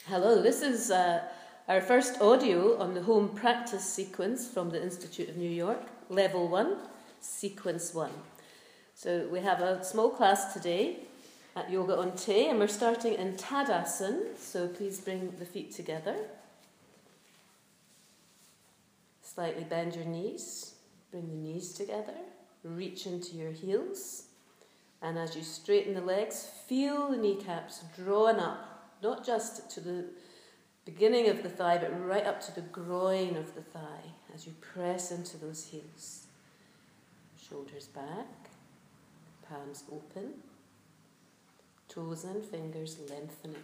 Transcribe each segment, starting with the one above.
Hello, this is our first audio on the home practice sequence from the Institute of New York, Level 1, Sequence 1. So we have a small class today at Yoga on Te, and we're starting in Tadasana, so please bring the feet together. Slightly bend your knees, bring the knees together, reach into your heels, and as you straighten the legs, feel the kneecaps drawn up. Not just to the beginning of the thigh, but right up to the groin of the thigh as you press into those heels. Shoulders back, palms open, toes and fingers lengthening.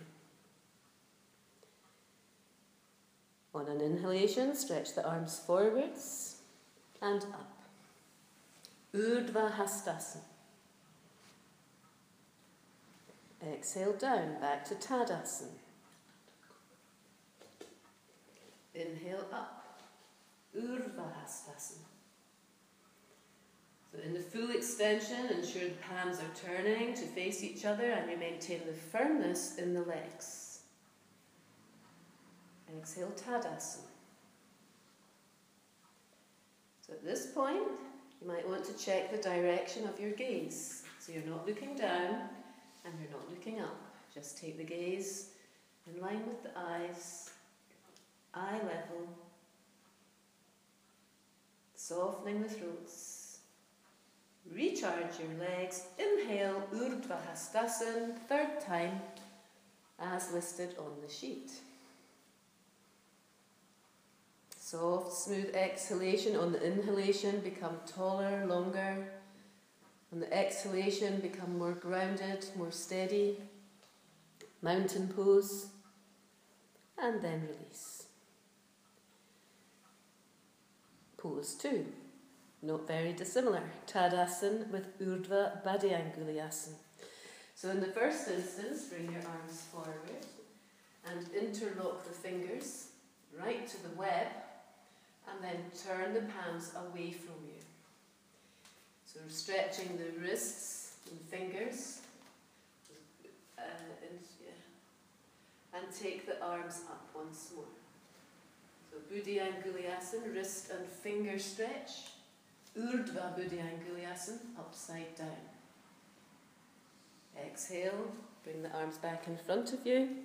On an inhalation, stretch the arms forwards and up. Urdhva Hastasana. Exhale down, back to Tadasana. Inhale up, Urdhva Hastasana. So in the full extension, ensure the palms are turning to face each other and you maintain the firmness in the legs. Exhale, Tadasana. So at this point, you might want to check the direction of your gaze. So you're not looking down, and you're not looking up. Just take the gaze in line with the eyes, eye level, softening the throats. Recharge your legs. Inhale, Urdhva Hastasana, third time, as listed on the sheet. Soft, smooth exhalation. On the inhalation, become taller, longer. On the exhalation, become more grounded, more steady. Mountain pose. And then release. Pose 2. Not very dissimilar. Tadasana with Urdhva Baddhayangulyasana. So in the first instance, bring your arms forward and interlock the fingers right to the web and then turn the palms away from you. So we're stretching the wrists and fingers and take the arms up once more. So Baddhayangulyasana, wrist and finger stretch. Urdhva Baddhayangulyasana, upside down. Exhale, bring the arms back in front of you.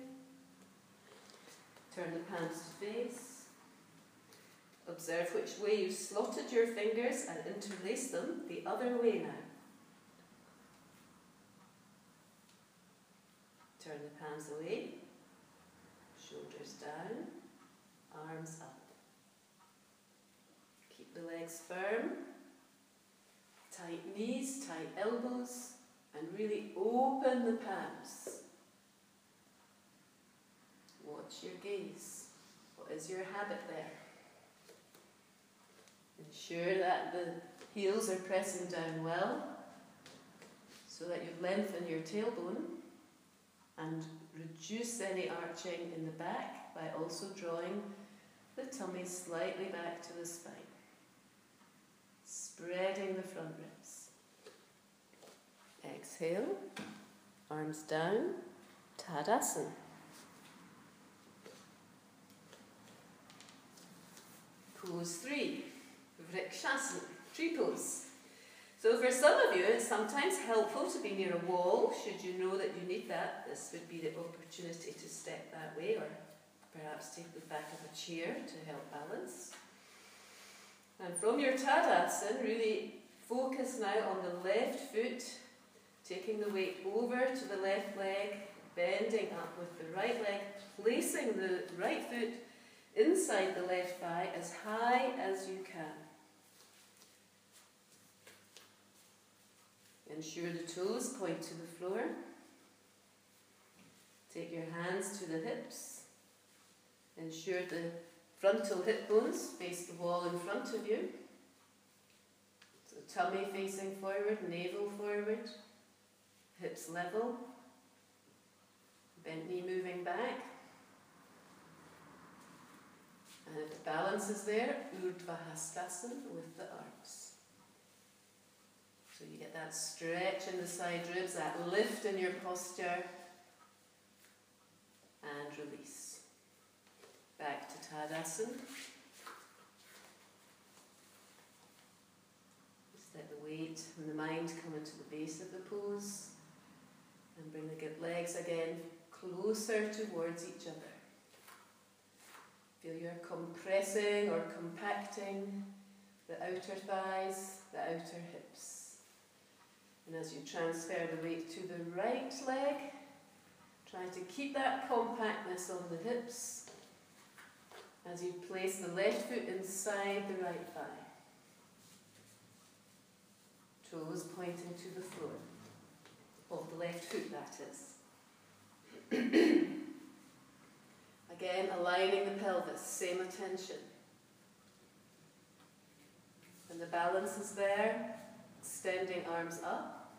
Turn the palms to face. Observe which way you slotted your fingers and interlace them the other way now. Turn the palms away, shoulders down, arms up. Keep the legs firm, tight knees, tight elbows, and really open the palms. Watch your gaze. What is your habit there? Ensure that the heels are pressing down well so that you lengthen your tailbone and reduce any arching in the back by also drawing the tummy slightly back to the spine. Spreading the front ribs. Exhale, arms down, Tadasana. Pose 3. Vrikshasana, tree pose. So for some of you, it's sometimes helpful to be near a wall. Should you know that you need that, this would be the opportunity to step that way, or perhaps take the back of a chair to help balance. And from your Tadasana, really focus now on the left foot, taking the weight over to the left leg, bending up with the right leg, placing the right foot inside the left thigh as high as you can. Ensure the toes point to the floor. Take your hands to the hips. Ensure the frontal hip bones face the wall in front of you. So tummy facing forward, navel forward, hips level, bent knee moving back. And if the balance is there, Urdhva Hastasana with the arms. So you get that stretch in the side ribs, that lift in your posture, and release. Tadasana. Just let the weight and the mind come into the base of the pose. And bring the legs again closer towards each other. Feel you're compressing or compacting the outer thighs, the outer hips. And as you transfer the weight to the right leg, try to keep that compactness on the hips as you place the left foot inside the right thigh. Toes pointing to the floor. Of the left foot, that is. Again, aligning the pelvis, same attention. And the balance is there, extending arms up.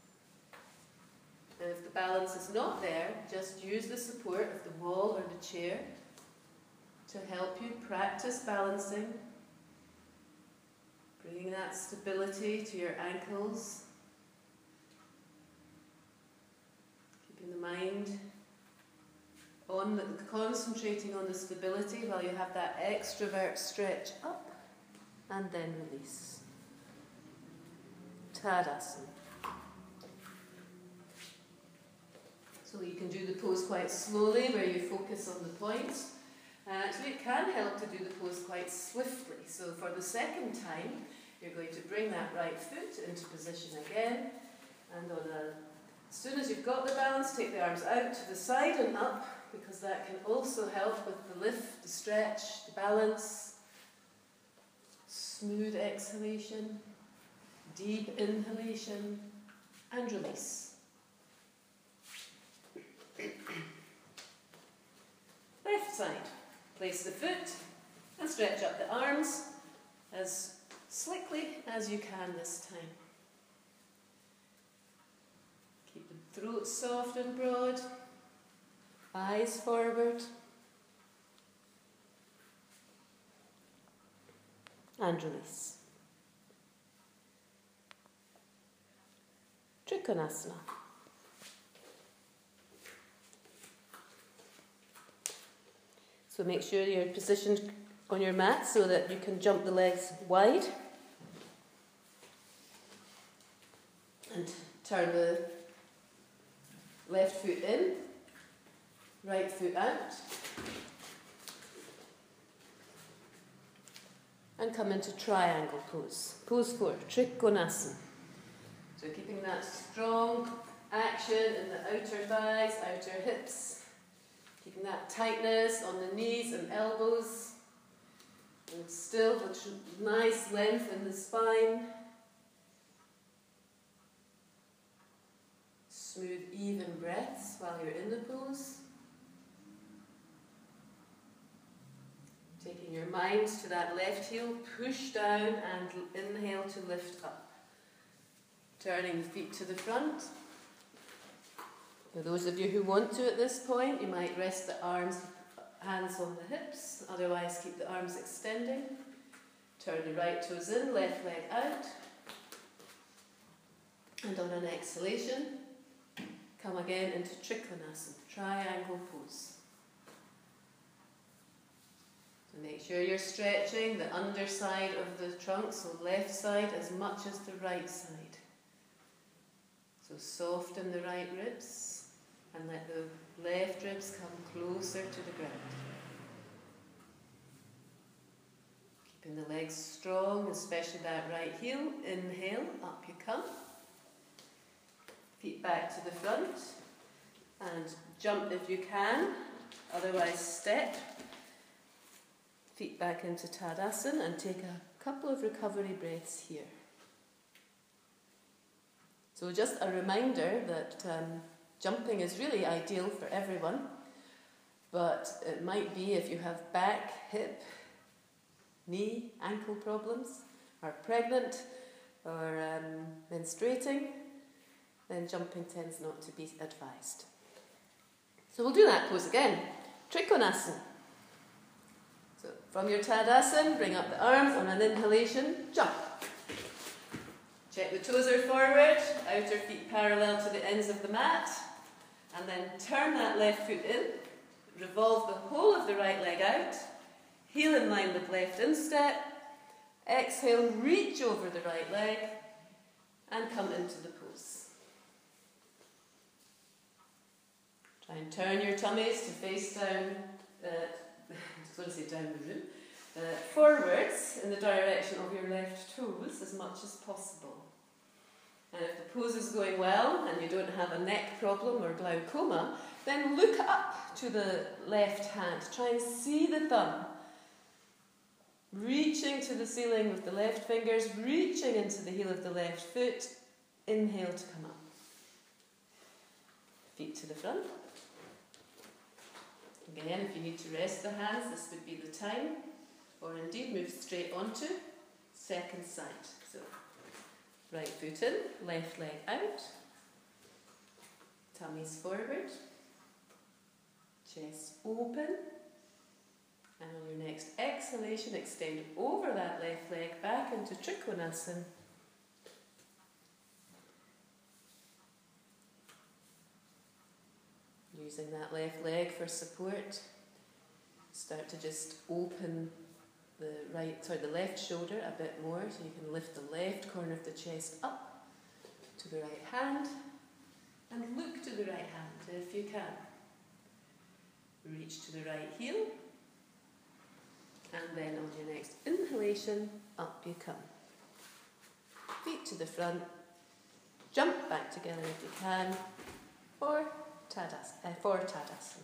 And if the balance is not there, just use the support of the wall or the chair to help you practice balancing, bringing that stability to your ankles. Keeping the mind concentrating on the stability while you have that extrovert stretch up and then release. Tadasana. So you can do the pose quite slowly where you focus on the points. And actually it can help to do the pose quite swiftly. So for the second time, you're going to bring that right foot into position again. And as soon as you've got the balance, take the arms out to the side and up, because that can also help with the lift, the stretch, the balance. Smooth exhalation, deep inhalation, and release. Left side. Place the foot and stretch up the arms as slickly as you can this time. Keep the throat soft and broad. Eyes forward. And release. Trikonasana. So make sure you're positioned on your mat so that you can jump the legs wide. And turn the left foot in, right foot out. And come into triangle pose. Pose 4, Trikonasana. So keeping that strong action in the outer thighs, outer hips. Keeping that tightness on the knees and elbows. And still with nice length in the spine. Smooth, even breaths while you're in the pose. Taking your mind to that left heel, push down and inhale to lift up. Turning the feet to the front. For those of you who want to at this point, you might rest the hands on the hips, otherwise keep the arms extending. Turn the right toes in, left leg out. And on an exhalation, come again into Trikonasana, triangle pose. So make sure you're stretching the underside of the trunk, so left side as much as the right side. So soften the right ribs and let the left ribs come closer to the ground. Keeping the legs strong, especially that right heel. Inhale, up you come. Feet back to the front and jump if you can, otherwise step. Feet back into Tadasana and take a couple of recovery breaths here. So just a reminder that jumping is really ideal for everyone, but it might be if you have back, hip, knee, ankle problems, are pregnant, or menstruating, then jumping tends not to be advised. So we'll do that pose again. Trikonasana. So from your Tadasana, bring up the arms on an inhalation, jump. Check the toes are forward, outer feet parallel to the ends of the mat, and then turn that left foot in, revolve the whole of the right leg out, heel in line with left instep. Exhale, reach over the right leg and come into the pose. Try and turn your tummies to face down, I was going to say down the room, forwards in the direction of your left toes as much as possible. And if the pose is going well and you don't have a neck problem or glaucoma, then look up to the left hand. Try and see the thumb. Reaching to the ceiling with the left fingers, reaching into the heel of the left foot. Inhale to come up. Feet to the front. Again, if you need to rest the hands, this would be the time. Or indeed move straight onto second side. So, right foot in, left leg out. Tummies forward. Chest open. And on your next exhalation, extend over that left leg back into Trikonasana. Using that left leg for support. Start to just open the left shoulder a bit more, so you can lift the left corner of the chest up to the right hand and look to the right hand if you can. Reach to the right heel. And then on your next inhalation, up you come. Feet to the front. Jump back together if you can. For Tadasana.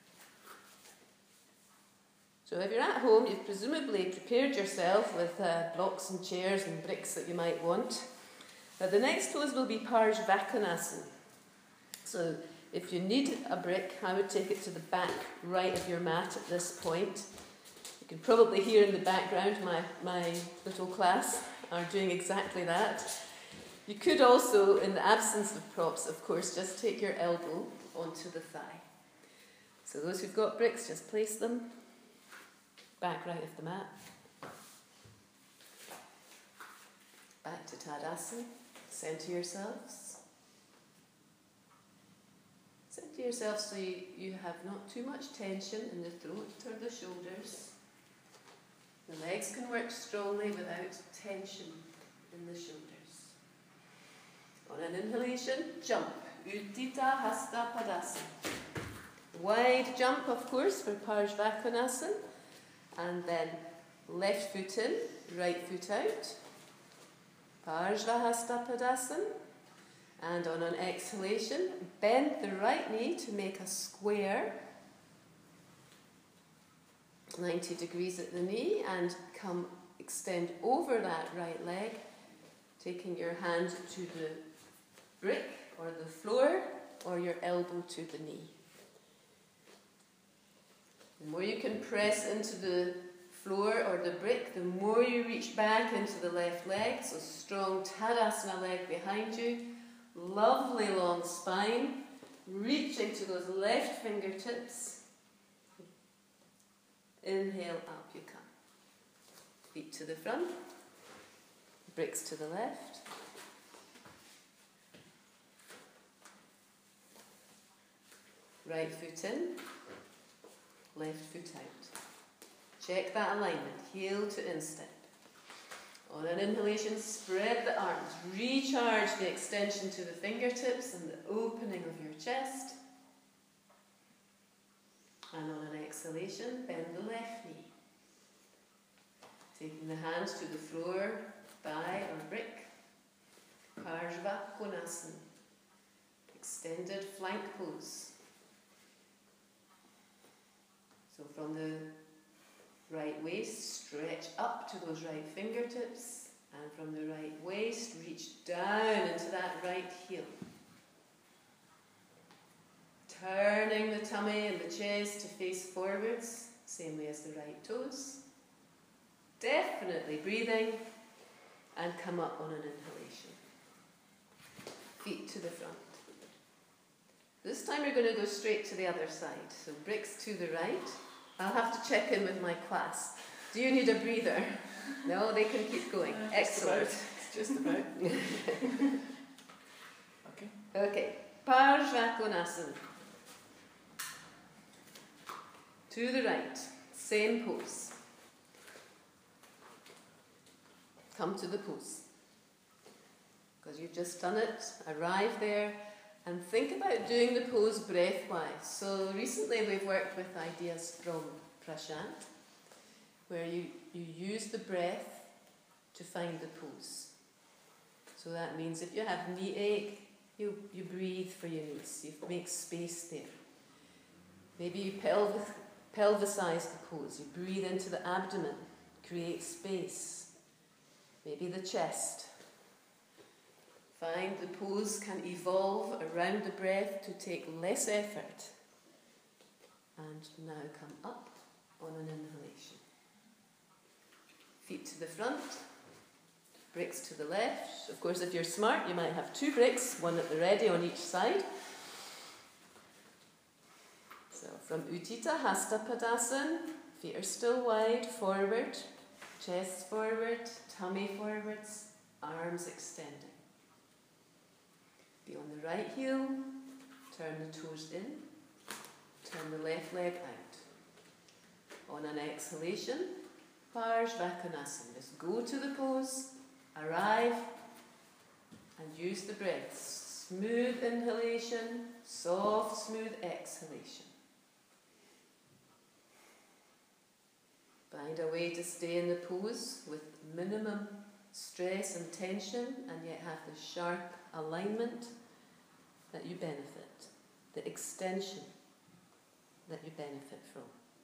So if you're at home, you've presumably prepared yourself with blocks and chairs and bricks that you might want. The next pose will be Parsvakonasana. So if you need a brick, I would take it to the back right of your mat at this point. You can probably hear in the background my little class are doing exactly that. You could also, in the absence of props, of course, just take your elbow onto the thigh. So those who've got bricks, just place them back right of the mat. Back to Tadasana. Centre yourselves. Centre yourselves so you have not too much tension in the throat or the shoulders. The legs can work strongly without tension in the shoulders. On an inhalation, jump. Uddita Hasta Padasana. Wide jump, of course, for Parsvakonasana. And then left foot in, right foot out. Parsvahasta Padasana. And on an exhalation, bend the right knee to make a square. 90 degrees at the knee, and extend over that right leg, taking your hand to the brick or the floor or your elbow to the knee. The more you can press into the floor or the brick, the more you reach back into the left leg. So strong Tadasana leg behind you. Lovely long spine. Reaching to those left fingertips. Inhale, up you come. Feet to the front. Bricks to the left. Right foot in. Left foot out. Check that alignment. Heel to instep. On an inhalation, spread the arms. Recharge the extension to the fingertips and the opening of your chest. And on an exhalation, bend the left knee. Taking the hands to the floor, thigh or brick. Parsvakonasana. Extended flank pose. So from the right waist, stretch up to those right fingertips, and from the right waist, reach down into that right heel. Turning the tummy and the chest to face forwards, same way as the right toes. Definitely breathing, and come up on an inhalation. Feet to the front. This time you're going to go straight to the other side. So bricks to the right. I'll have to check in with my class. Do you need a breather? No, they can keep going. Excellent. Just about. Okay. Parsvakonasana. To the right. Same pose. come to the pose. Because you've just done it, arrive there, and think about doing the pose breath-wise. So recently we've worked with ideas from Prashant, where you use the breath to find the pose. So that means if you have knee ache, you breathe for your knees, you make space there. Maybe you pelvicize the pose, you breathe into the abdomen, create space. Maybe the chest. Find the pose can evolve around the breath to take less effort. And now come up on an inhalation. Feet to the front, bricks to the left. Of course, if you're smart, you might have 2 bricks, one at the ready on each side. So from Utthita Hasta Padasana, feet are still wide, forward, chest forward, tummy forwards, arms extending. Be on the right heel, turn the toes in, turn the left leg out. On an exhalation, Parsvakonasana. Just go to the pose, arrive, and use the breath. Smooth inhalation, soft, smooth exhalation. Find a way to stay in the pose with minimum stress and tension, and yet have the sharp alignment that you benefit, the extension that you benefit from.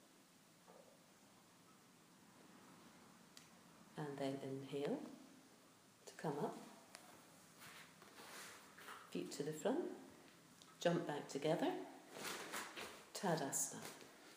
And then inhale to come up, feet to the front, jump back together, Tadasana.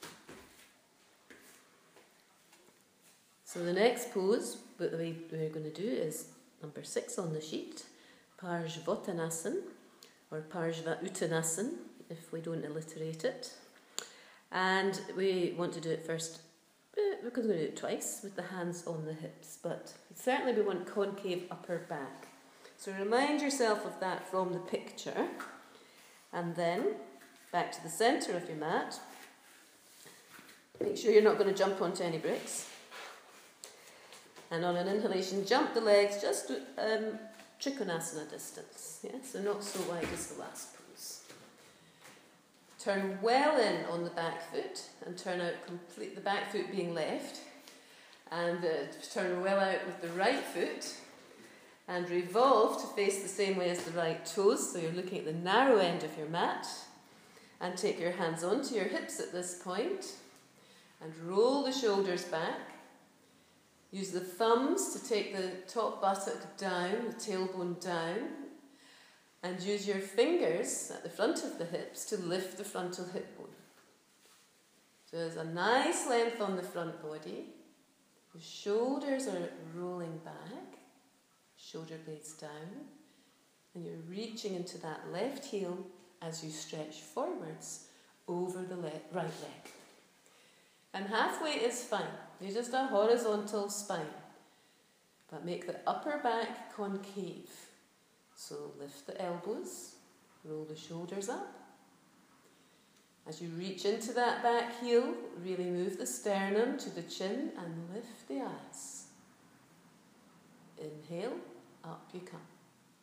So the next pose that we're going to do is number 6 on the sheet, Parsvottanasana, or Parsva-Uttanasana, if we don't alliterate it. And we want to do it first, we're going to do it twice with the hands on the hips, but certainly we want concave upper back. So remind yourself of that from the picture, and then back to the centre of your mat. Make sure you're not going to jump onto any bricks. And on an inhalation, jump the legs just Trikonasana distance, yeah? So not so wide as the last pose. Turn well in on the back foot and turn out complete, the back foot being left, and turn well out with the right foot, and revolve to face the same way as the right toes, so you're looking at the narrow end of your mat, and take your hands onto your hips at this point, and roll the shoulders back. Use the thumbs to take the top buttock down, the tailbone down, and use your fingers at the front of the hips to lift the frontal hip bone. So there's a nice length on the front body. The shoulders are rolling back, shoulder blades down, and you're reaching into that left heel as you stretch forwards over the right leg. And halfway is fine. You're just a horizontal spine. But make the upper back concave. So lift the elbows, roll the shoulders up. As you reach into that back heel, really move the sternum to the chin and lift the eyes. Inhale, up you come.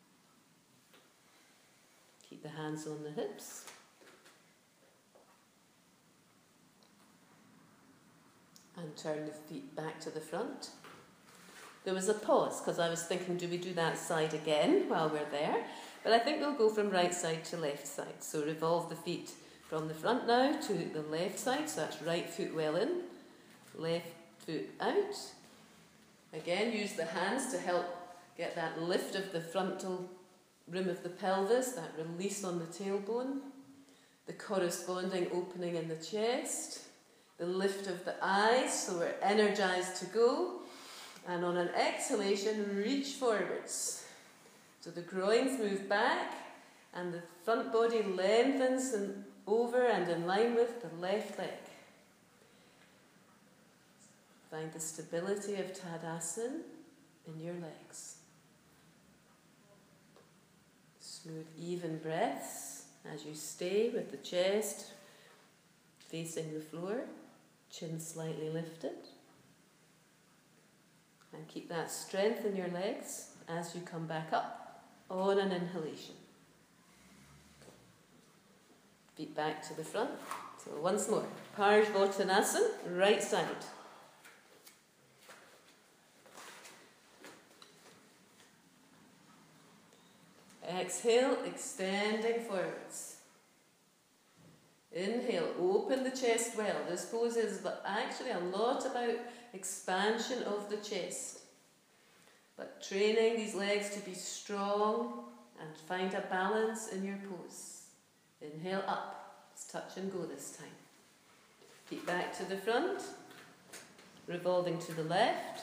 Keep the hands on the hips. And turn the feet back to the front. There was a pause because I was thinking, do we do that side again while we're there? But I think we'll go from right side to left side. So revolve the feet from the front now to the left side. So that's right foot well in, left foot out. Again, use the hands to help get that lift of the frontal rim of the pelvis, that release on the tailbone, the corresponding opening in the chest. The lift of the eyes, so we're energized to go. And on an exhalation, reach forwards. So the groins move back, and the front body lengthens and over and in line with the left leg. Find the stability of Tadasana in your legs. Smooth, even breaths as you stay with the chest facing the floor. Chin slightly lifted. And keep that strength in your legs as you come back up on an inhalation. Feet back to the front. So once more, Parsvottanasana, right side. Exhale, extending forwards. Inhale, open the chest well. This pose is actually a lot about expansion of the chest. But training these legs to be strong and find a balance in your pose. Inhale up. Let's touch and go this time. Feet back to the front. Revolving to the left.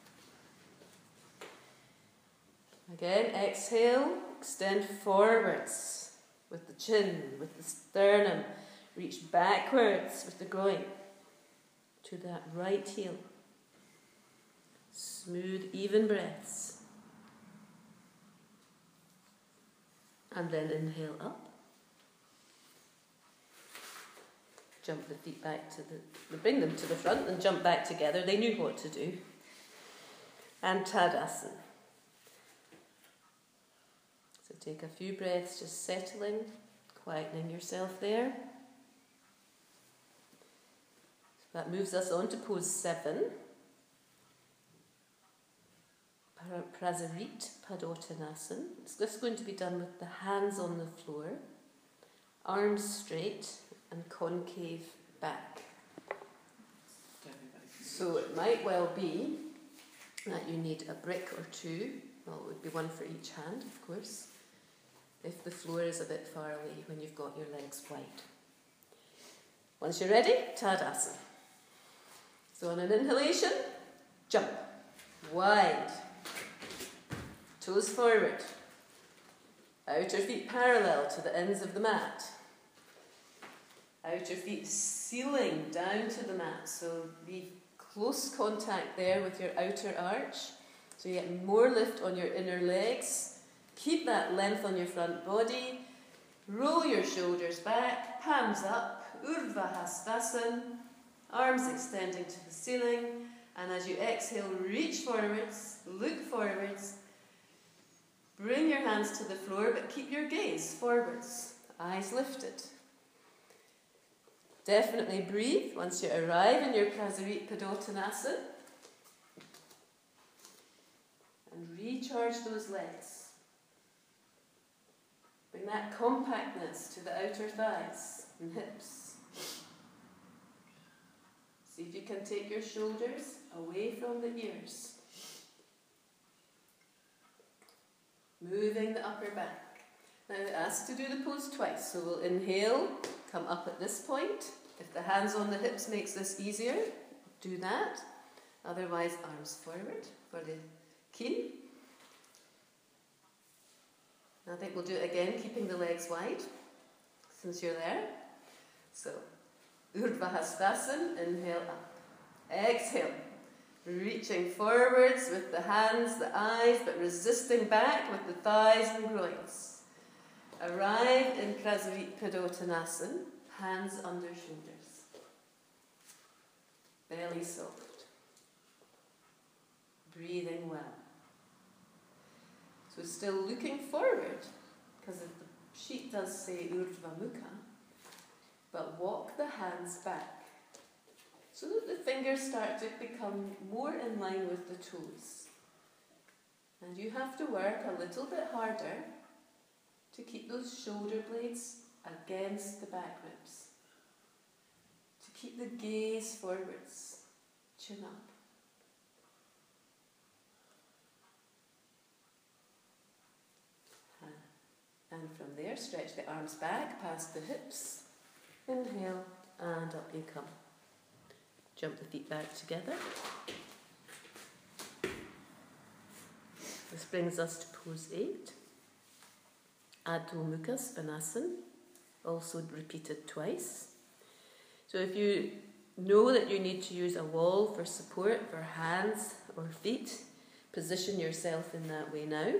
Again, exhale. Extend forwards with the chin, with the sternum. Reach backwards with the groin to that right heel. Smooth, even breaths. And then inhale up. Jump the feet back to bring them to the front and jump back together. They knew what to do. And Tadasana. So take a few breaths, just settling, quietening yourself there. So that moves us on to pose 7. Prasarit Padottanasana. It's just going to be done with the hands on the floor, arms straight and concave back. So it might well be that you need a brick or two. Well, it would be one for each hand, of course, if the floor is a bit far away when you've got your legs wide. Once you're ready, Tadasana. So on an inhalation, jump, wide, toes forward, outer feet parallel to the ends of the mat, outer feet sealing down to the mat, so leave close contact there with your outer arch, so you get more lift on your inner legs. Keep that length on your front body. Roll your shoulders back, palms up, Urdhva Hastasana, arms extending to the ceiling. And as you exhale, reach forwards, look forwards. Bring your hands to the floor, but keep your gaze forwards, eyes lifted. Definitely breathe once you arrive in your Prasarit Padottanasana. And recharge those legs. Bring that compactness to the outer thighs and hips. See if you can take your shoulders away from the ears. Moving the upper back. Now we're asked to do the pose twice, so we'll inhale, come up at this point. If the hands on the hips makes this easier, do that. Otherwise, arms forward for the keen. I think we'll do it again, keeping the legs wide, since you're there. So, Urdhva Hastasana, inhale up. Exhale, reaching forwards with the hands, the eyes, but resisting back with the thighs and groins. Arrive in Prasarit Padottanasana, hands under shoulders. Belly soft. Breathing well. So still looking forward, because the sheet does say Urdhva Mukha, but walk the hands back so that the fingers start to become more in line with the toes. And you have to work a little bit harder to keep those shoulder blades against the back ribs. To keep the gaze forwards, chin up. And from there, stretch the arms back past the hips. Inhale, and up you come. Jump the feet back together. This brings us to pose 8. Adho Mukha Svanasana, also repeated twice. So if you know that you need to use a wall for support for hands or feet, position yourself in that way now.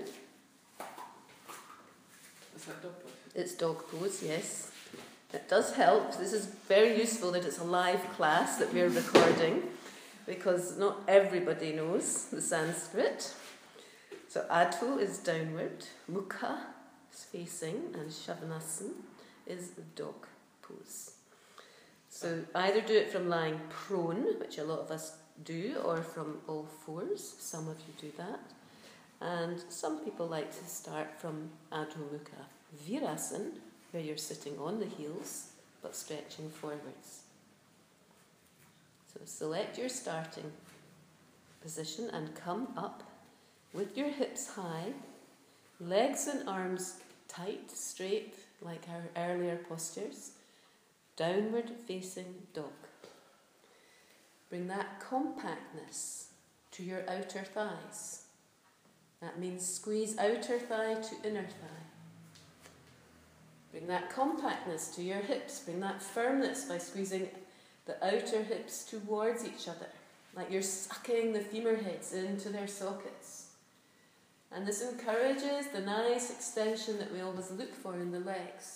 Is that dog pose? It's dog pose, yes. It does help. This is very useful that it's a live class that we're recording. because not everybody knows the Sanskrit. So Adho is downward, Mukha is facing, and Shavasana is the dog pose. So either do it from lying prone, which a lot of us do, or from all fours. Some of you do that. And some people like to start from Adho Mukha Virasana, where you're sitting on the heels but stretching forwards. So select your starting position and come up with your hips high, legs and arms tight, straight, like our earlier postures. Downward facing dog. Bring that compactness to your outer thighs. That means squeeze outer thigh to inner thigh. Bring that compactness to your hips. Bring that firmness by squeezing the outer hips towards each other, like you're sucking the femur heads into their sockets. And this encourages the nice extension that we always look for in the legs.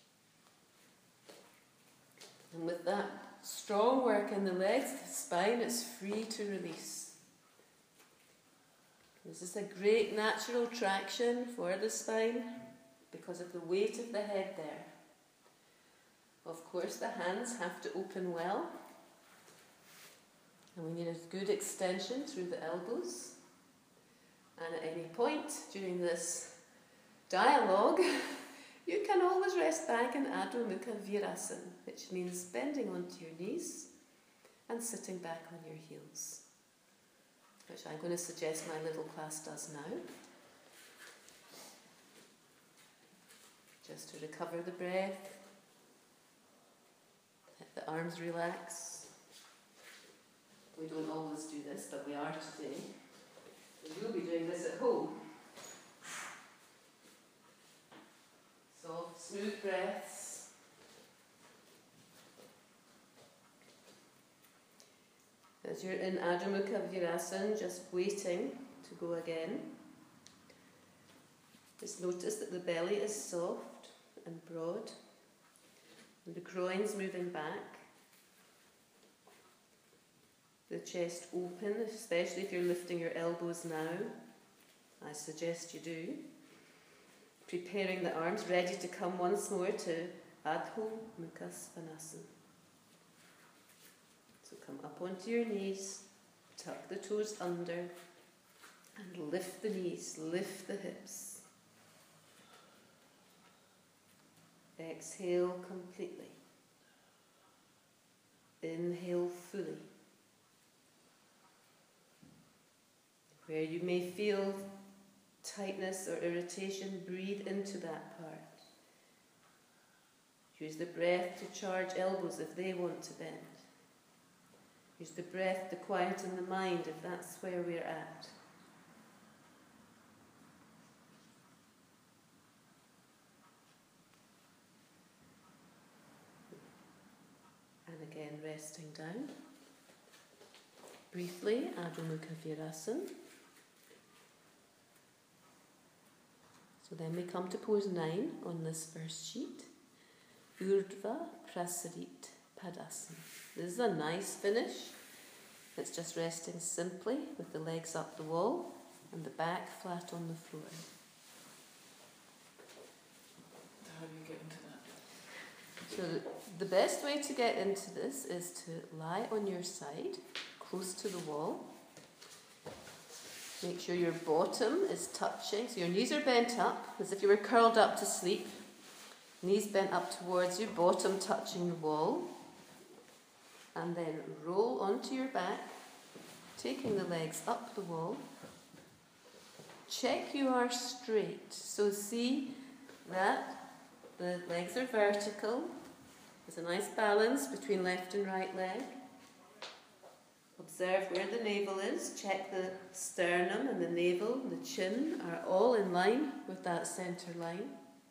And with that strong work in the legs, the spine is free to release. This is a great natural traction for the spine because of the weight of the head there. Of course, the hands have to open well. And we need a good extension through the elbows. And at any point during this dialogue, you can always rest back in Adho Mukha Virasana, which means bending onto your knees and sitting back on your heels, which I'm going to suggest my little class does now. Just to recover the breath, let the arms relax. We don't always do this, but we are today. You'll be doing this at home. Soft, smooth breaths. As you're in Adho Mukha Virasana, just waiting to go again. Just notice that the belly is soft and broad, and the groin's moving back. The chest open, especially if you're lifting your elbows now. I suggest you do. Preparing the arms, ready to come once more to Adho Mukha Svanasana. So come up onto your knees, tuck the toes under, and lift the knees, lift the hips. Exhale completely. Inhale fully. Where you may feel tightness or irritation, breathe into that part. Use the breath to charge elbows if they want to bend. Use the breath to quieten the mind if that's where we're at. And again, resting down. Briefly, Adho Mukha Virasana. So then we come to pose 9 on this first sheet. Urdhva Prasarit Padasana. This is a nice finish. It's just resting simply with the legs up the wall and the back flat on the floor. How do you get into that? So the best way to get into this is to lie on your side, close to the wall. Make sure your bottom is touching, so your knees are bent up, as if you were curled up to sleep. Knees bent up towards you, bottom touching the wall. And then roll onto your back, taking the legs up the wall. Check you are straight. So see that the legs are vertical. There's a nice balance between left and right leg. Observe where the navel is. Check the sternum and the navel and the chin are all in line with that centre line.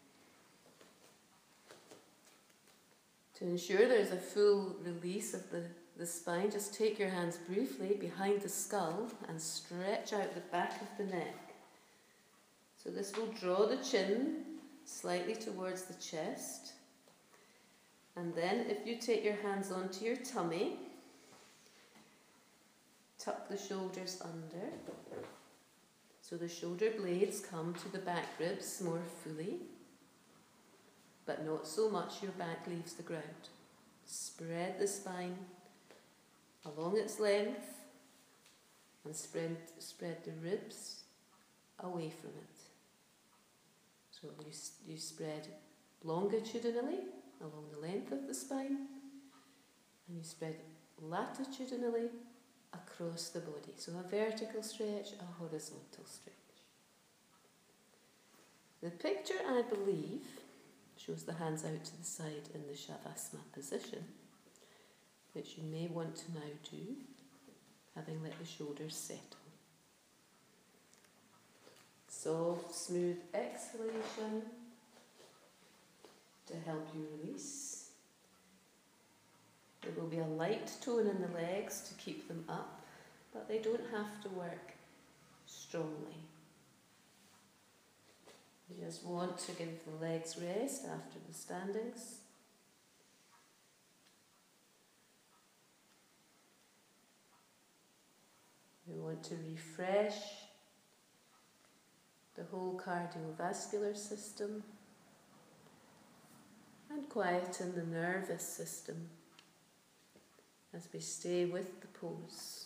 To ensure there's a full release of the spine, just take your hands briefly behind the skull and stretch out the back of the neck. So this will draw the chin slightly towards the chest. And then if you take your hands onto your tummy, tuck the shoulders under. So the shoulder blades come to the back ribs more fully, but not so much your back leaves the ground. Spread the spine along its length and spread the ribs away from it. So you spread longitudinally along the length of the spine, and you spread latitudinally across the body. So a vertical stretch, a horizontal stretch. The picture, I believe, shows the hands out to the side in the Shavasana position, which you may want to now do, having let the shoulders settle. Soft, smooth exhalation to help you release. There will be a light tone in the legs to keep them up, but they don't have to work strongly. You just want to give the legs rest after the standings. We want to refresh the whole cardiovascular system and quieten the nervous system as we stay with the pose.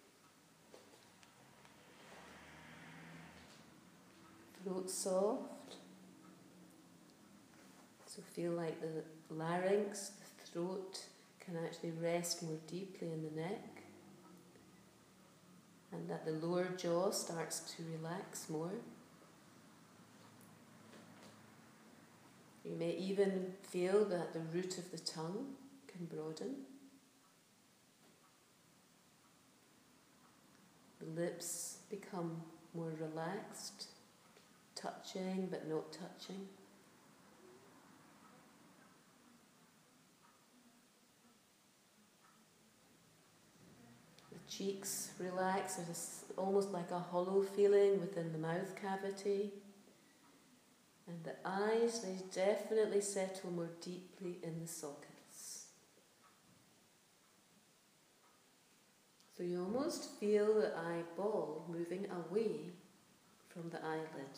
Throat soft, so feel like the larynx, the throat, can actually rest more deeply in the neck, and that the lower jaw starts to relax more. You may even feel that the root of the tongue can broaden. The lips become more relaxed, touching but not touching. The cheeks relax, there's almost like a hollow feeling within the mouth cavity. And the eyes, they definitely settle more deeply in the sockets. So you almost feel the eyeball moving away from the eyelid.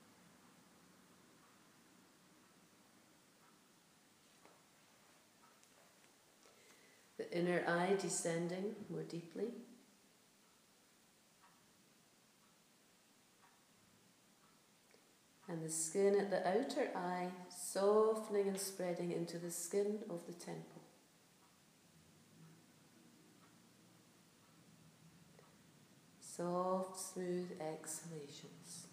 The inner eye descending more deeply. And the skin at the outer eye softening and spreading into the skin of the temple. Soft, smooth exhalations.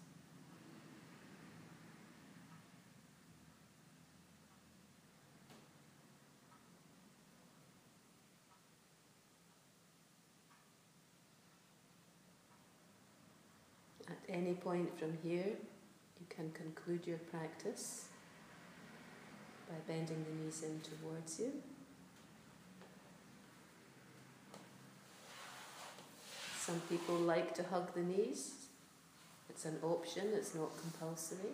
At any point from here, you can conclude your practice by bending the knees in towards you. Some people like to hug the knees. It's an option, it's not compulsory.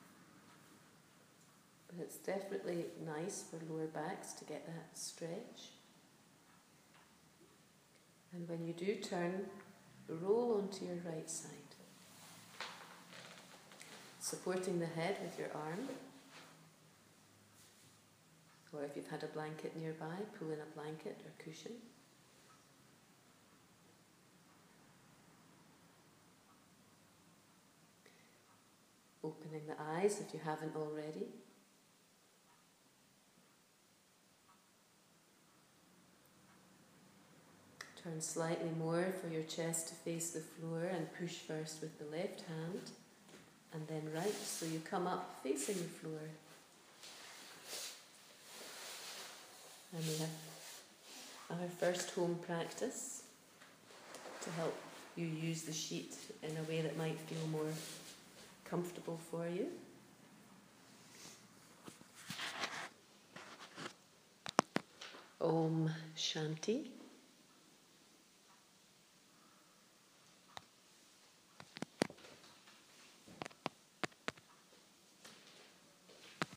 But it's definitely nice for lower backs to get that stretch. And when you do turn, roll onto your right side, supporting the head with your arm. Or if you've had a blanket nearby, pull in a blanket or cushion. Opening the eyes if you haven't already. Turn slightly more for your chest to face the floor and push first with the left hand and then right, so you come up facing the floor. And we have our first home practice to help you use the sheet in a way that might feel more comfortable for you. Om Shanti.